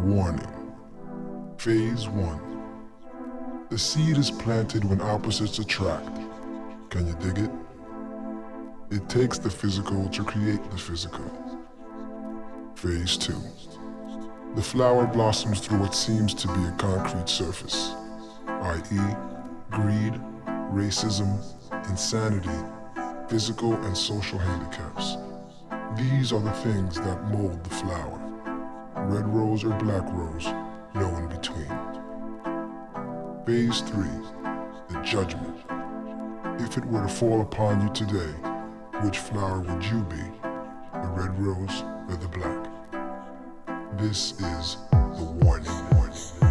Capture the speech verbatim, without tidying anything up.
Warning. Phase one. The seed is planted when opposites attract. Can you dig it? It takes the physical to create the physical. Phase two. The flower blossoms through what seems to be a concrete surface, that is, greed, racism, insanity, physical and social handicaps. These are the things that mold the flower. Red rose or black rose, no in between. Phase three, the judgment. If it were to fall upon you today, which flower would you be, the red rose or the black? This is the warning. warning.